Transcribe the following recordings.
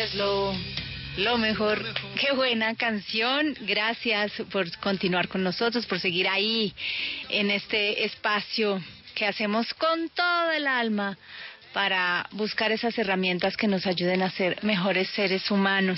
es lo mejor. Qué buena canción. Gracias por continuar con nosotros, por seguir ahí en este espacio que hacemos con todo el alma para buscar esas herramientas que nos ayuden a ser mejores seres humanos.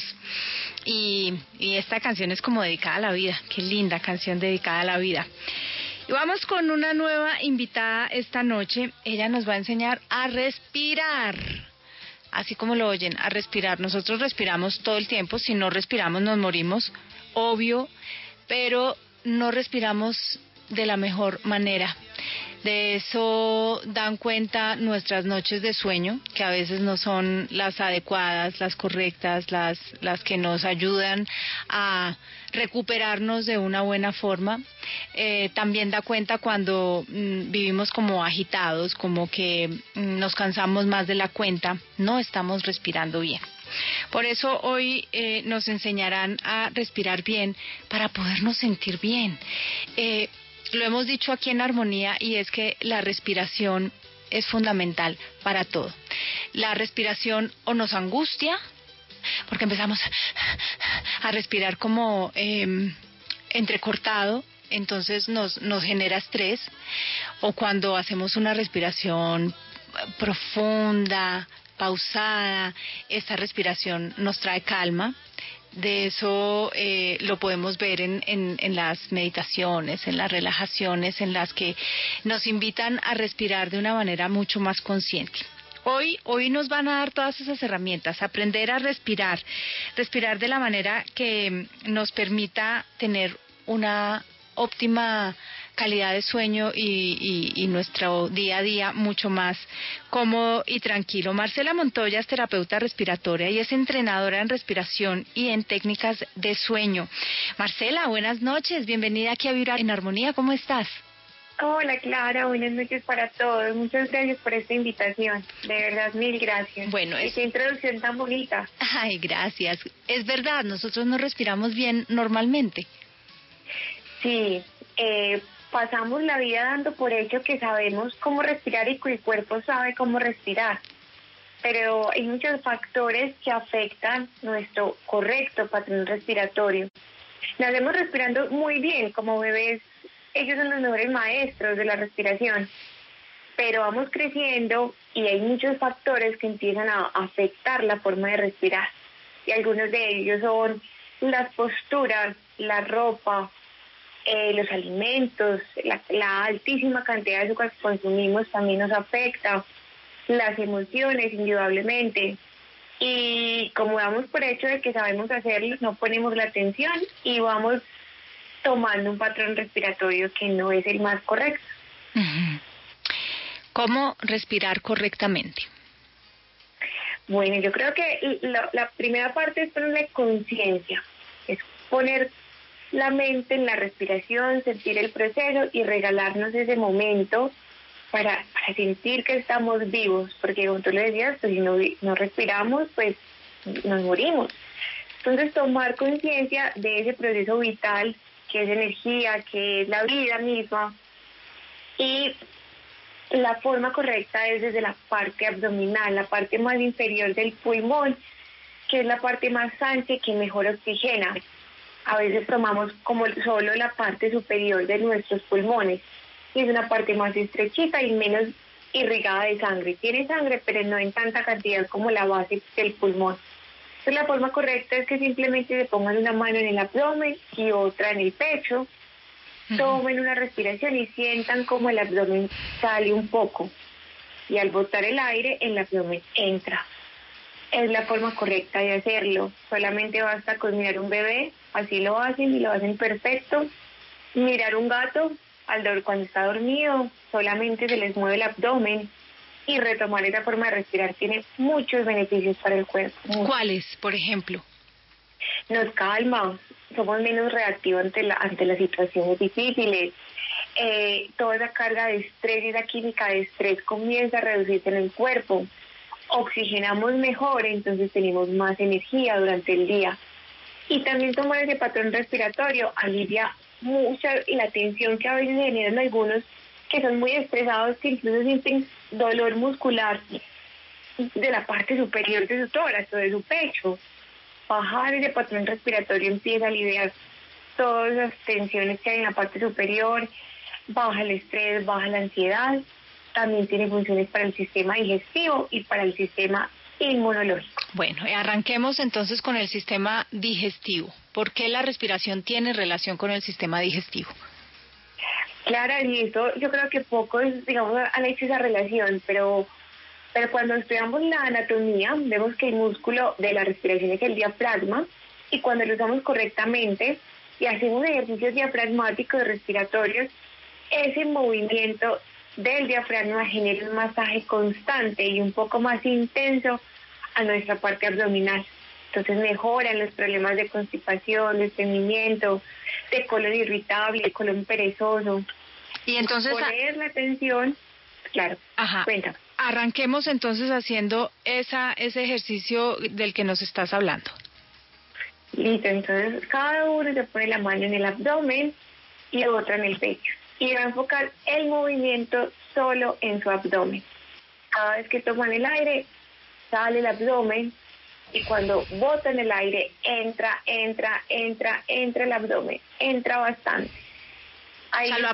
Y esta canción es como dedicada a la vida. Qué linda canción dedicada a la vida. Y vamos con una nueva invitada esta noche. Ella nos va a enseñar a respirar. Así como lo oyen, a respirar. Nosotros respiramos todo el tiempo. Si no respiramos nos morimos, obvio. Pero no respiramos de la mejor manera. De eso dan cuenta nuestras noches de sueño, que a veces no son las adecuadas, las correctas, las que nos ayudan a recuperarnos de una buena forma. También da cuenta cuando vivimos como agitados, como que nos cansamos más de la cuenta, no estamos respirando bien. Por eso hoy nos enseñarán a respirar bien para podernos sentir bien. Lo hemos dicho aquí en Armonía y es que la respiración es fundamental para todo. La respiración o nos angustia, porque empezamos a respirar como entrecortado, entonces nos genera estrés, o cuando hacemos una respiración profunda, pausada, esta respiración nos trae calma. De eso lo podemos ver en las meditaciones, en las relajaciones, en las que nos invitan a respirar de una manera mucho más consciente. Hoy nos van a dar todas esas herramientas, aprender a respirar de la manera que nos permita tener una óptima calidad de sueño y nuestro día a día mucho más cómodo y tranquilo. Marcela Montoya es terapeuta respiratoria y es entrenadora en respiración y en técnicas de sueño. Marcela, buenas noches, bienvenida aquí a Vibrar en Armonía, ¿cómo estás? Hola Clara, buenas noches para todos, muchas gracias por esta invitación, de verdad, mil gracias. Bueno, qué introducción tan bonita. Ay, gracias, es verdad, nosotros no respiramos bien normalmente. Sí, pasamos la vida dando por hecho que sabemos cómo respirar y que el cuerpo sabe cómo respirar, pero hay muchos factores que afectan nuestro correcto patrón respiratorio. Nacemos respirando muy bien como bebés, ellos son los mejores maestros de la respiración, pero vamos creciendo y hay muchos factores que empiezan a afectar la forma de respirar, y algunos de ellos son las posturas, la ropa, los alimentos, la altísima cantidad de azúcar que consumimos también nos afecta, las emociones indudablemente, y como damos por hecho de que sabemos hacerlo, no ponemos la atención y vamos tomando un patrón respiratorio que no es el más correcto. ¿Cómo respirar correctamente? Bueno, yo creo que la primera parte es ponerle conciencia, es poner la mente en la respiración, sentir el proceso y regalarnos ese momento para sentir que estamos vivos, porque como tú le decías, pues si no respiramos, pues nos morimos. Entonces tomar conciencia de ese proceso vital, que es energía, que es la vida misma, y la forma correcta es desde la parte abdominal, la parte más inferior del pulmón, que es la parte más ancha y que mejor oxigena. A veces tomamos como solo la parte superior de nuestros pulmones, y es una parte más estrechita y menos irrigada de sangre. Tiene sangre, pero no en tanta cantidad como la base del pulmón. Entonces la forma correcta es que simplemente se pongan una mano en el abdomen y otra en el pecho, tomen una respiración y sientan como el abdomen sale un poco, y al botar el aire, el abdomen entra. Es la forma correcta de hacerlo. Solamente basta con mirar un bebé, así lo hacen y lo hacen perfecto. Mirar un gato cuando está dormido, solamente se les mueve el abdomen, y retomar esa forma de respirar tiene muchos beneficios para el cuerpo. ¿Cuáles, por ejemplo? Nos calma, somos menos reactivos ante las situaciones difíciles. Toda esa carga de estrés y esa química de estrés comienza a reducirse en el cuerpo. Oxigenamos mejor, entonces tenemos más energía durante el día. Y también tomar ese patrón respiratorio alivia mucha la tensión que a veces generan algunos que son muy estresados, que incluso sienten dolor muscular de la parte superior de su tórax o de su pecho. Bajar ese patrón respiratorio empieza a aliviar todas las tensiones que hay en la parte superior, baja el estrés, baja la ansiedad, también tiene funciones para el sistema digestivo y para el sistema inmunológico. Bueno, arranquemos entonces con el sistema digestivo. ¿Por qué la respiración tiene relación con el sistema digestivo? Clara, y eso yo creo que pocos, digamos, han hecho esa relación, pero cuando estudiamos la anatomía, vemos que el músculo de la respiración es el diafragma, y cuando lo usamos correctamente y hacemos ejercicios diafragmáticos respiratorios, ese movimiento del diafragma genera un masaje constante y un poco más intenso a nuestra parte abdominal. Entonces mejoran los problemas de constipación, de estreñimiento, de colon irritable, de colon perezoso. Y entonces poner la atención, claro. Ajá. Cuéntame. Arranquemos entonces haciendo ese ejercicio del que nos estás hablando. Listo, entonces cada uno se pone la mano en el abdomen y otra en el pecho. Y va a enfocar el movimiento solo en su abdomen. Cada vez que toman el aire, sale el abdomen, y cuando botan el aire, entra el abdomen, entra bastante. Ahí o sea, lo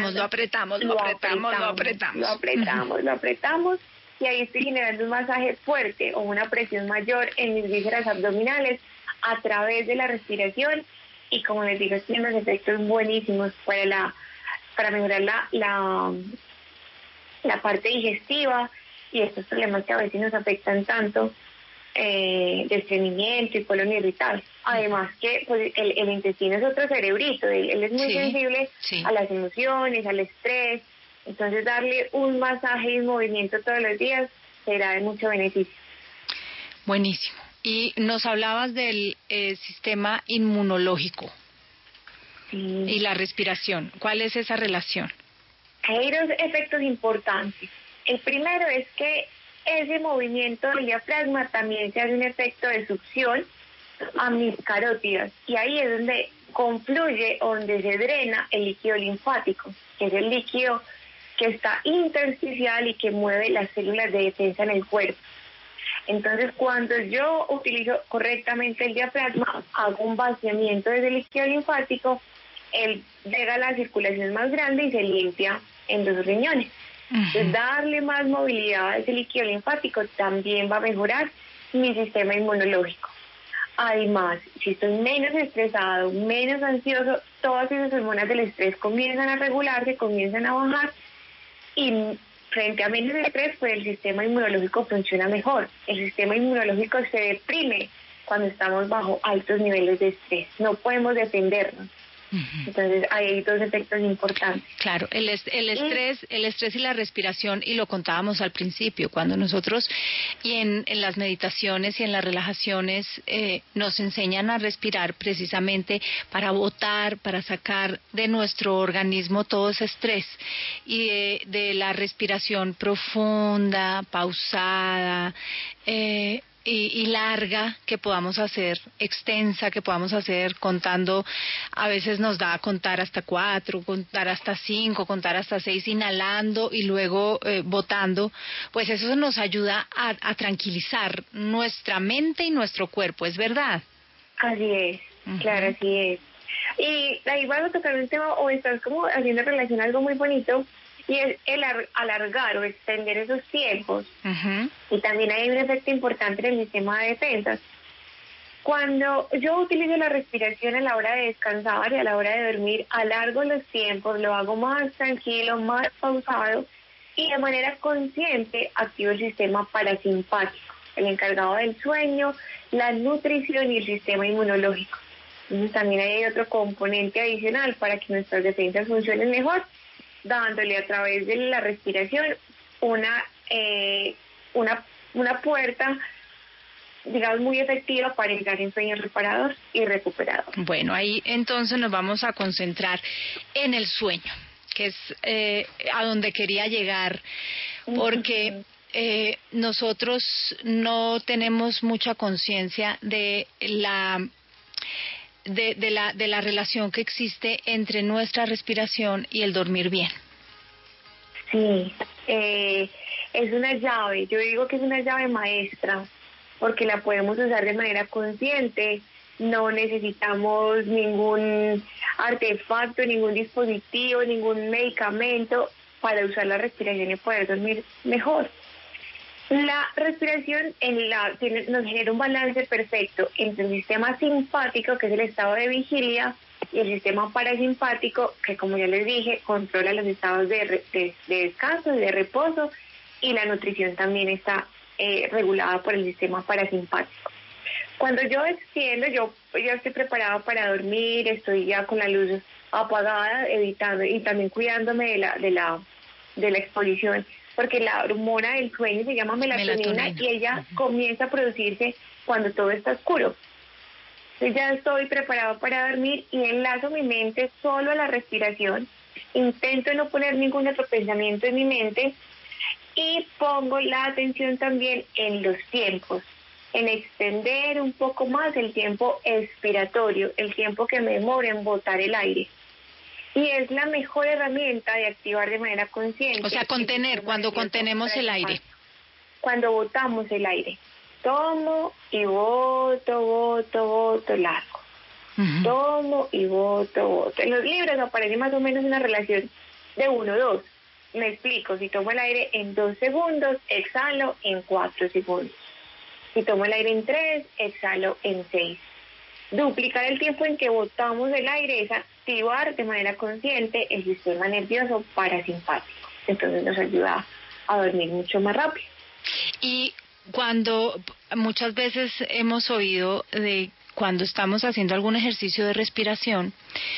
apretamos, y ahí estoy generando un masaje fuerte o una presión mayor en mis vísceras abdominales a través de la respiración, y como les digo, tiene unos efectos buenísimos para mejorar la parte digestiva y estos problemas que a veces nos afectan tanto, de estreñimiento y colon irritable. Además que pues, el intestino es otro cerebrito, él es muy sensible a las emociones, al estrés, entonces darle un masaje y un movimiento todos los días será de mucho beneficio. Buenísimo. Y nos hablabas del sistema inmunológico y la respiración. ¿Cuál es esa relación? Hay dos efectos importantes. El primero es que ese movimiento del diafragma también se hace un efecto de succión a mis carótidas, y ahí es donde confluye, donde se drena el líquido linfático, que es el líquido que está intersticial y que mueve las células de defensa en el cuerpo. Entonces, cuando yo utilizo correctamente el diafragma, hago un vaciamiento de ese líquido linfático, él llega a la circulación más grande y se limpia en los riñones. Entonces, darle más movilidad a ese líquido linfático también va a mejorar mi sistema inmunológico. Además, si estoy menos estresado, menos ansioso, todas esas hormonas del estrés comienzan a regularse, comienzan a bajar, y frente a menos estrés, pues el sistema inmunológico funciona mejor. El sistema inmunológico se deprime cuando estamos bajo altos niveles de estrés. No podemos defendernos. Entonces hay dos efectos importantes. Claro, el estrés y la respiración, y lo contábamos al principio, cuando nosotros y en las meditaciones y en las relajaciones nos enseñan a respirar precisamente para botar, para sacar de nuestro organismo todo ese estrés, y de la respiración profunda, pausada, y larga que podamos hacer, extensa que podamos hacer, contando. A veces nos da a contar hasta 4, contar hasta 5, contar hasta 6, inhalando y luego botando. Pues eso nos ayuda a tranquilizar nuestra mente y nuestro cuerpo, ¿es verdad? Así es, claro, así es. Y ahí vamos a tocar un tema, o estás como haciendo relación a algo muy bonito, y es el alargar o extender esos tiempos. Y también hay un efecto importante en el sistema de defensas. Cuando yo utilizo la respiración a la hora de descansar y a la hora de dormir, alargo los tiempos, lo hago más tranquilo, más pausado, y de manera consciente activo el sistema parasimpático, el encargado del sueño, la nutrición y el sistema inmunológico. Entonces también hay otro componente adicional para que nuestras defensas funcionen mejor, dándole a través de la respiración una puerta, digamos, muy efectiva para entrar en sueño reparador y recuperador. Bueno, ahí entonces nos vamos a concentrar en el sueño, que es a donde quería llegar, porque nosotros no tenemos mucha conciencia de la relación que existe entre nuestra respiración y el dormir bien. Sí, es una llave, yo digo que es una llave maestra, porque la podemos usar de manera consciente, no necesitamos ningún artefacto, ningún dispositivo, ningún medicamento para usar la respiración y poder dormir mejor. La respiración nos genera un balance perfecto entre el sistema simpático, que es el estado de vigilia, y el sistema parasimpático, que como ya les dije, controla los estados de descanso y de reposo, y la nutrición también está regulada por el sistema parasimpático. Cuando yo extiendo, yo ya estoy preparada para dormir, estoy ya con la luz apagada, evitando y también cuidándome de la exposición, porque la hormona del sueño se llama melatonina. Y ella comienza a producirse cuando todo está oscuro. Entonces ya estoy preparado para dormir y enlazo mi mente solo a la respiración, intento no poner ningún otro pensamiento en mi mente y pongo la atención también en los tiempos, en extender un poco más el tiempo expiratorio, el tiempo que me demora en botar el aire. Y es la mejor herramienta de activar de manera consciente. O sea, contener, cuando contenemos el aire. Cuando botamos el aire. Tomo y boto largo. Tomo y boto. En los libros aparece más o menos una relación de 1-2. Me explico, si tomo el aire en 2 segundos, exhalo en 4 segundos. Si tomo el aire en 3, exhalo en 6. Duplicar el tiempo en que botamos el aire es activar de manera consciente el sistema nervioso parasimpático. Entonces nos ayuda a dormir mucho más rápido. Y cuando muchas veces hemos oído de cuando estamos haciendo algún ejercicio de respiración,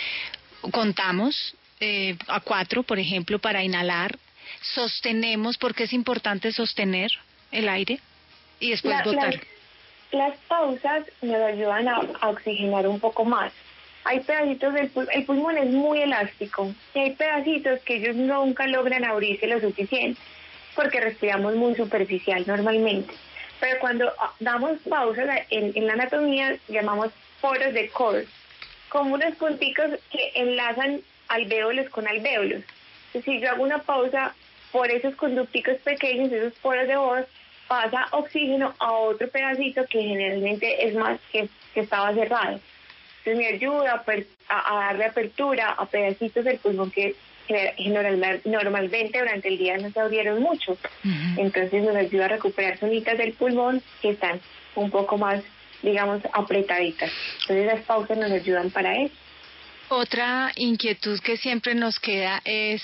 contamos a 4, por ejemplo, para inhalar, sostenemos, porque es importante sostener el aire y después botar. Las pausas nos ayudan a oxigenar un poco más. Hay pedacitos el pulmón es muy elástico y hay pedacitos que ellos nunca logran abrirse lo suficiente porque respiramos muy superficial normalmente. Pero cuando damos pausas en la anatomía llamamos poros de Koch, como unos punticos que enlazan alvéolos con alvéolos. Entonces, si yo hago una pausa por esos conducticos pequeños, esos poros de voz, pasa oxígeno a otro pedacito que generalmente es más que estaba cerrado. Entonces me ayuda a darle apertura a pedacitos del pulmón que normalmente durante el día no se abrieron mucho. Entonces nos ayuda a recuperar zonitas del pulmón que están un poco más, digamos, apretaditas. Entonces las pausas nos ayudan para eso. Otra inquietud que siempre nos queda es,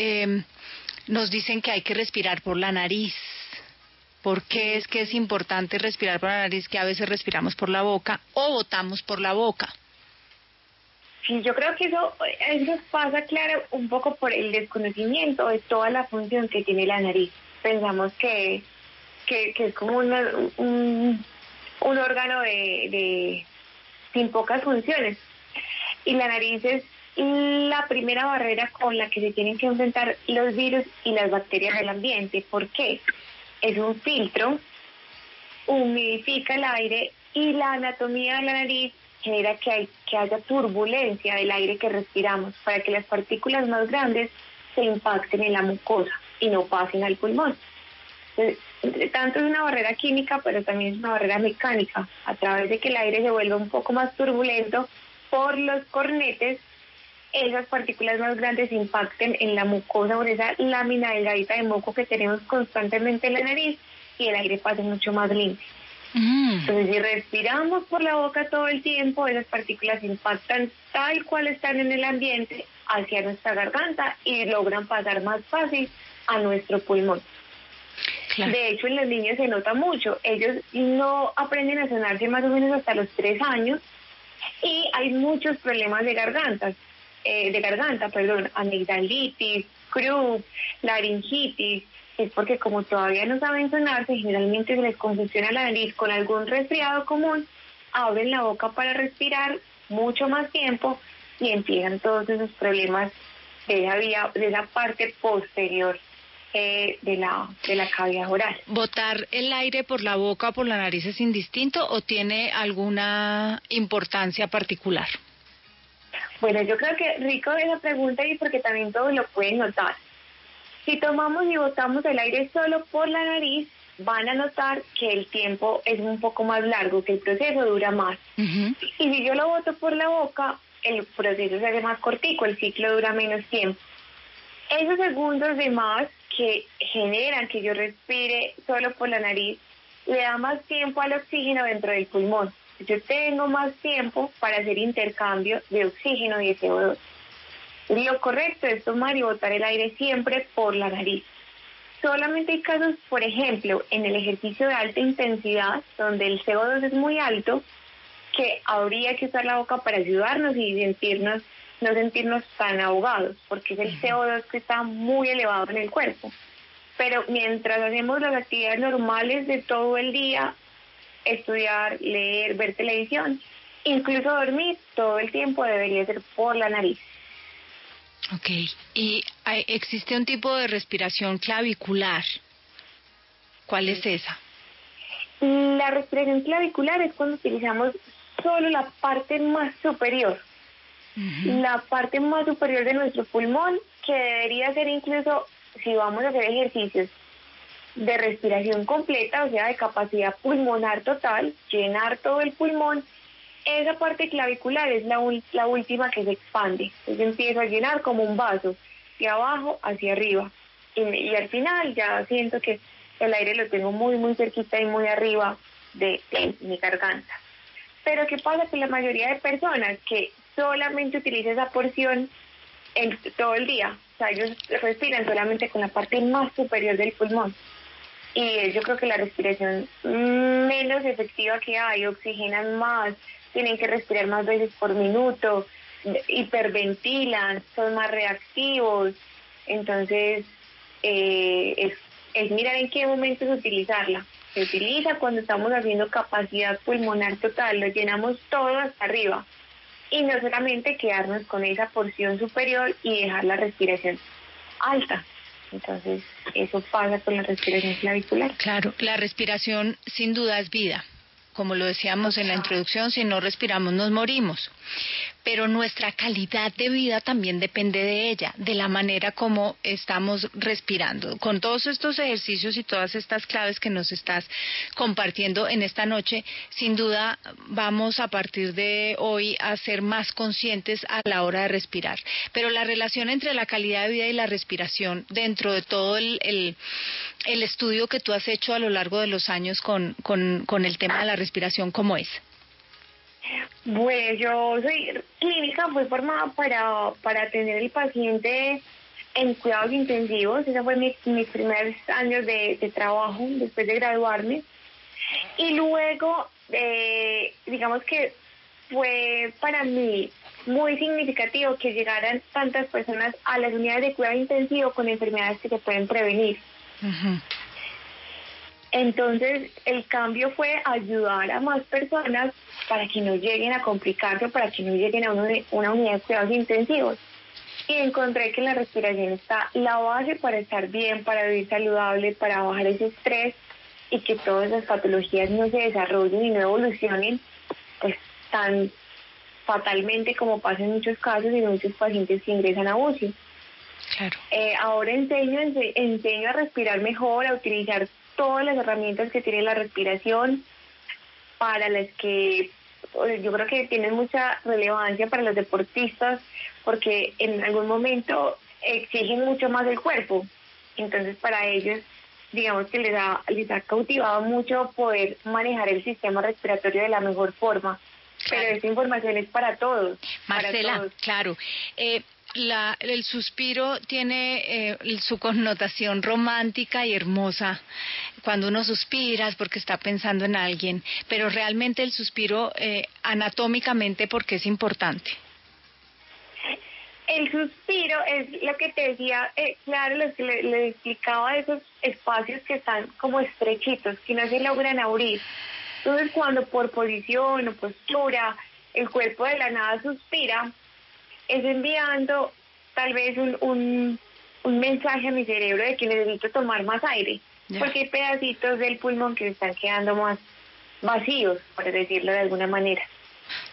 nos dicen que hay que respirar por la nariz. ¿Por qué es que es importante respirar por la nariz, que a veces respiramos por la boca o botamos por la boca? Sí, yo creo que eso pasa, claro, un poco por el desconocimiento de toda la función que tiene la nariz. Pensamos que es como un órgano sin pocas funciones. Y la nariz es la primera barrera con la que se tienen que enfrentar los virus y las bacterias del ambiente. ¿Por qué? Es un filtro, humidifica el aire y la anatomía de la nariz genera que haya turbulencia del aire que respiramos para que las partículas más grandes se impacten en la mucosa y no pasen al pulmón. Entonces, entre tanto es una barrera química, pero también es una barrera mecánica. A través de que el aire se vuelva un poco más turbulento por los cornetes, esas partículas más grandes impacten en la mucosa por esa lámina delgadita de moco que tenemos constantemente en la nariz y el aire pase mucho más limpio. Entonces, si respiramos por la boca todo el tiempo, esas partículas impactan tal cual están en el ambiente hacia nuestra garganta y logran pasar más fácil a nuestro pulmón. Claro. De hecho, en los niños se nota mucho. Ellos no aprenden a sonarse más o menos hasta los 3 años y hay muchos problemas de garganta, amigdalitis, croup, laringitis. Es porque como todavía no saben sonarse, generalmente se les congestiona la nariz con algún resfriado común, abren la boca para respirar mucho más tiempo y empiezan todos esos problemas de esa parte posterior de la cavidad oral. ¿Botar el aire por la boca o por la nariz es indistinto o tiene alguna importancia particular? Bueno, yo creo que rico esa pregunta y porque también todos lo pueden notar. Si tomamos y botamos el aire solo por la nariz, van a notar que el tiempo es un poco más largo, que el proceso dura más. Ujú. Y si yo lo boto por la boca, el proceso se hace más cortico, el ciclo dura menos tiempo. Esos segundos de más que generan que yo respire solo por la nariz, le da más tiempo al oxígeno dentro del pulmón. Yo tengo más tiempo para hacer intercambio de oxígeno y de CO2. Lo correcto es tomar y botar el aire siempre por la nariz. Solamente hay casos, por ejemplo, en el ejercicio de alta intensidad, donde el CO2 es muy alto, que habría que usar la boca para ayudarnos y no sentirnos tan ahogados, porque es el CO2 que está muy elevado en el cuerpo. Pero mientras hacemos las actividades normales de todo el día, estudiar, leer, ver televisión, incluso dormir, todo el tiempo debería ser por la nariz. Ok, y existe un tipo de respiración clavicular. ¿Cuál es esa? La respiración clavicular es cuando utilizamos solo la parte más superior, la parte más superior de nuestro pulmón, que debería ser incluso, si vamos a hacer ejercicios de respiración completa, o sea, de capacidad pulmonar total, llenar todo el pulmón, esa parte clavicular es la última que se expande. Entonces empiezo a llenar como un vaso, de abajo hacia arriba. Y al final ya siento que el aire lo tengo muy, muy cerquita y muy arriba de mi garganta. Pero ¿qué pasa con la mayoría de personas que solamente utiliza esa porción todo el día? O sea, ellos respiran solamente con la parte más superior del pulmón. Y yo creo que la respiración menos efectiva que hay, oxigenan más, tienen que respirar más veces por minuto, hiperventilan, son más reactivos. Entonces, es mirar en qué momentos utilizarla. Se utiliza cuando estamos haciendo capacidad pulmonar total, lo llenamos todo hasta arriba. Y no solamente quedarnos con esa porción superior y dejar la respiración alta. Entonces, eso pasa con la respiración clavicular. Claro, la respiración sin duda es vida. Como lo decíamos en la introducción, si no respiramos nos morimos. Pero nuestra calidad de vida también depende de ella, de la manera como estamos respirando. Con todos estos ejercicios y todas estas claves que nos estás compartiendo en esta noche, sin duda vamos a partir de hoy a ser más conscientes a la hora de respirar. Pero la relación entre la calidad de vida y la respiración, dentro de todo el estudio que tú has hecho a lo largo de los años con el tema de la respiración, ¿cómo es? Bueno, yo soy clínica, fui formada para atender al paciente en cuidados intensivos. Esos fueron mis primeros años de trabajo después de graduarme. Y luego, digamos que fue para mí muy significativo que llegaran tantas personas a las unidades de cuidado intensivo con enfermedades que se pueden prevenir. Uh-huh. Entonces, el cambio fue ayudar a más personas para que no lleguen a complicarse, para que no lleguen a una unidad de cuidados intensivos. Y encontré que la respiración está la base para estar bien, para vivir saludable, para bajar ese estrés y que todas esas patologías no se desarrollen y no evolucionen pues tan fatalmente como pasa en muchos casos y muchos pacientes que ingresan a UCI. Claro. Ahora enseño a respirar mejor, a utilizar todas las herramientas que tiene la respiración, para las que yo creo que tienen mucha relevancia para los deportistas, porque en algún momento exigen mucho más del cuerpo. Entonces para ellos, digamos que les ha cautivado mucho poder manejar el sistema respiratorio de la mejor forma. Pero esta información es para todos. Marcela, para todos. Claro. El suspiro tiene su connotación romántica y hermosa. Cuando uno suspira es porque está pensando en alguien, pero realmente el suspiro anatómicamente, ¿por qué es importante? El suspiro es lo que te decía, claro, lo que le explicaba, esos espacios que están como estrechitos, que no se logran abrir. Entonces, cuando por posición o postura el cuerpo de la nada suspira, es enviando tal vez un mensaje a mi cerebro de que necesito tomar más aire, porque hay pedacitos del pulmón que están quedando más vacíos, por decirlo de alguna manera.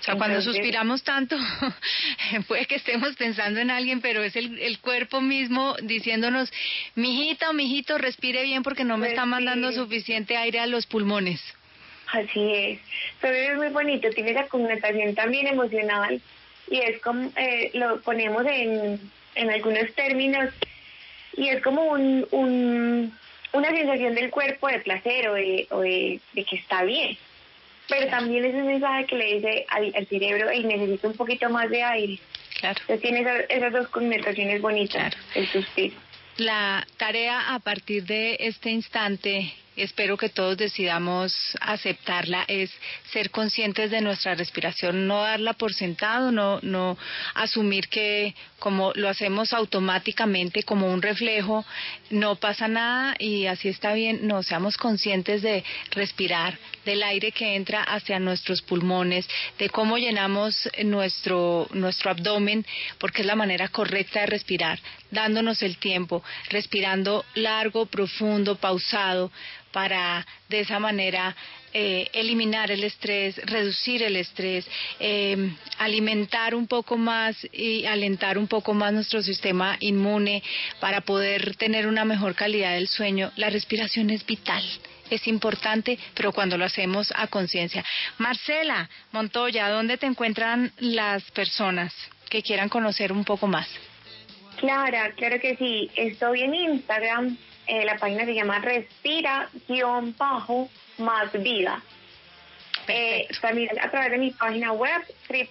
O sea, cuando suspiramos tanto, puede que estemos pensando en alguien, pero es el cuerpo mismo diciéndonos, mijita o mijito, respire bien porque no me está mandando suficiente aire a los pulmones. Así es. Pero es muy bonito, tiene esa connotación también emocional y es como, lo ponemos en algunos términos y es como una sensación del cuerpo de placer o de que está bien. Pero también es un mensaje que le dice al cerebro, hey, necesito un poquito más de aire. Claro. Entonces tiene esas dos connotaciones bonitas, el suspiro. La tarea a partir de este instante, espero que todos decidamos aceptarla, es ser conscientes de nuestra respiración, no darla por sentado, no asumir que como lo hacemos automáticamente, como un reflejo, no pasa nada y así está bien. No, seamos conscientes de respirar, del aire que entra hacia nuestros pulmones, de cómo llenamos nuestro abdomen, porque es la manera correcta de respirar, dándonos el tiempo, respirando largo, profundo, pausado, para de esa manera eliminar el estrés, reducir el estrés, alimentar un poco más y alentar un poco más nuestro sistema inmune para poder tener una mejor calidad del sueño. La respiración es vital, es importante, pero cuando lo hacemos a conciencia. Marcela Montoya, ¿dónde te encuentran las personas que quieran conocer un poco más? Claro que sí. Estoy en Instagram. La página se llama respira_más vida. También a través de mi página web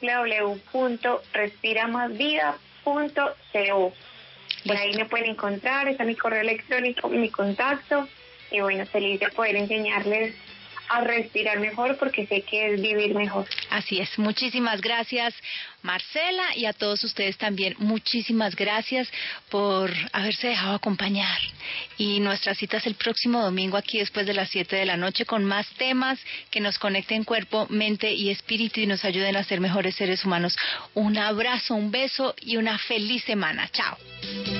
www.respiramasvida.co. Por ahí me pueden encontrar, está mi correo electrónico, mi contacto. Y bueno, feliz de poder enseñarles a respirar mejor porque sé que es vivir mejor. Así es. Muchísimas gracias, Marcela, y a todos ustedes también muchísimas gracias por haberse dejado acompañar. Y nuestra cita es el próximo domingo aquí después de las 7 de la noche con más temas que nos conecten cuerpo, mente y espíritu y nos ayuden a ser mejores seres humanos. Un abrazo, un beso y una feliz semana. Chao.